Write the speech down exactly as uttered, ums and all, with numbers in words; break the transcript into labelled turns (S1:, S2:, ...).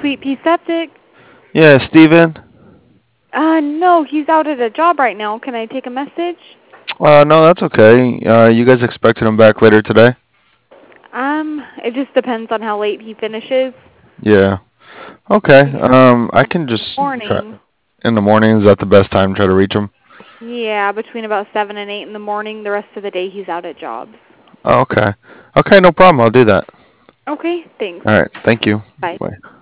S1: Sweet Pea Septic.
S2: Yeah, Steven?
S1: Uh, no, he's out at a job right now. Can I take a message?
S2: Uh, no, that's okay. Uh, you guys expected him back later today?
S1: Um, it just depends on how late he finishes.
S2: Yeah. Okay.
S1: He starts
S2: Um, I
S1: in
S2: can
S1: the
S2: just try
S1: morning.
S2: in the morning. Is that the best time to try to reach him?
S1: Yeah, between about seven and eight in the morning. The rest of the day he's out at jobs.
S2: Oh, okay. Okay, no problem. I'll do that.
S1: Okay, thanks.
S2: All right. Thank you.
S1: Bye.
S2: Bye.